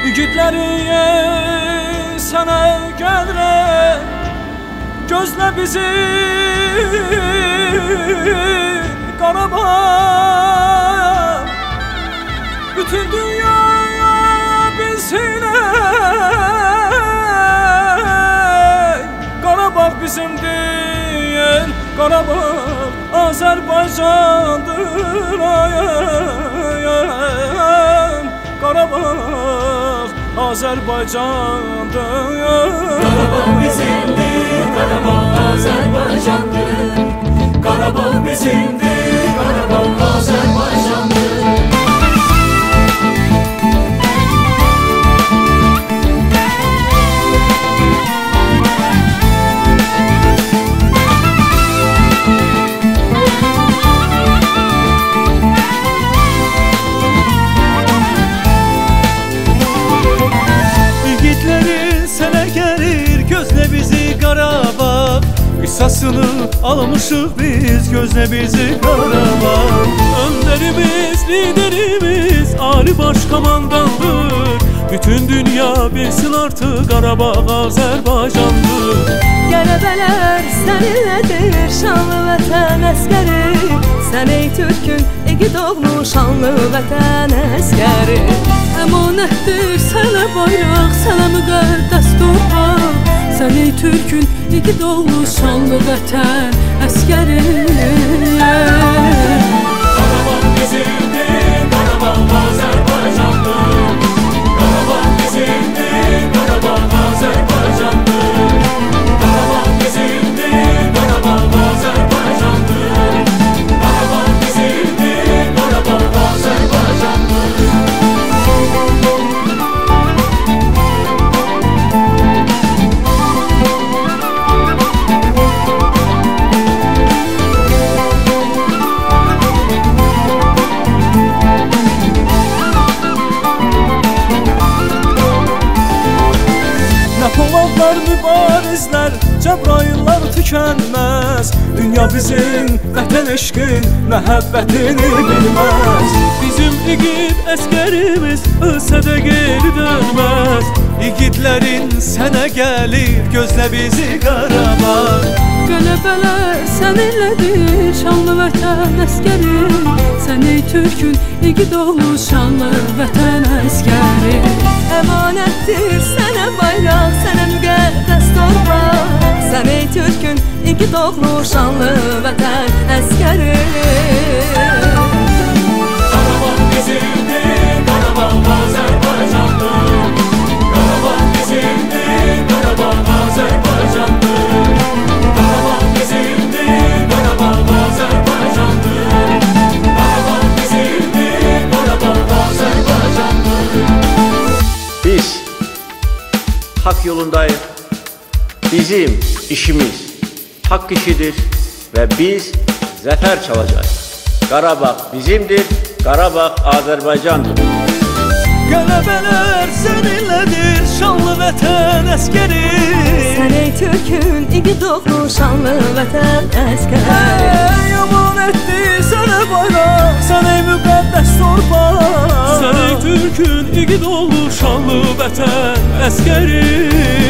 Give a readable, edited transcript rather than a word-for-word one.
İgidlərin sənə gəlirəm, gözlə bizi Qarabağ. Bütün dünya bilsin, Qarabağ bizimdir, Qarabağ Azərbaycandır. Qarabağ Azərbaycandır. Qarabağ bizimdir, Qarabağ Azərbaycandır. Qarabağ bizimdir, Qarabağ Azərbaycandır. Qisasını almışıq biz, gözlə bizi Qarabağ. Önderimiz, liderimiz Ali Baş Komandandır. Bütün dünya bilsin artık Qarabağ Azərbaycandır. Qələbələr səninlədir, şanlı vətən əskəri. Sən ey Türkün, igid oğlu, şanlı vətən əskəri. Əmanətdir sənə bayraq, sənə müqəddəs torpaq. Sən ey Türkün, igid oğlu, şanlı vətən əskəri. Qarabağ bizimdir, Qarabağ Azərbaycandır. Qarabağ bizimdir, Qarabağ Azərbaycandır. Qarabağ bizimdir, Qarabağ Azərbaycandır. Qarabağ bizimdir, Qarabağ Azərbaycandır. Poladlar, mübarizlər, Cəbraillər tükənməz. Dünya bizim vətən eşqin, məhəbbətini bilməz. Bizim igid əskərimiz ölsə də geri dönməz. İgidlərin sənə gəlir, gözlə bizi Qarabağ. Qələbələr səninlədir, şanlı vətən əskəri. Sən ey Türkün, igid oğlu, şanlı vətən əskəri. Əmanətdir sənə bayraq, sənə müqəddəs torpaq. Sən ey Türkün, igid oğlu, şanlı vətən əskəri. Qarabağ bizimdir, Qarabağ Azərbaycandır. Qarabağ bizimdir, Qarabağ Azərbaycandır. Qarabağ bizimdir, Qarabağ Azərbaycandır. Qarabağ bizimdir, Qarabağ Azərbaycandır. Biz hak yolundayız. Bizim işimiz hak işidir ve biz zafer çalacağız. Qarabağ bizimdir, Qarabağ Azərbaycandır. Qələbələr səninlədir, şanlı vətən əskəri. Sən ey Türkün, igid oğlu, şanlı vətən əskəri. Əmanətdir sənə bayraq, sən ey müqəddəs torpaq. Sən ey Türkün, igid oğlu, şanlı vətən əskəri.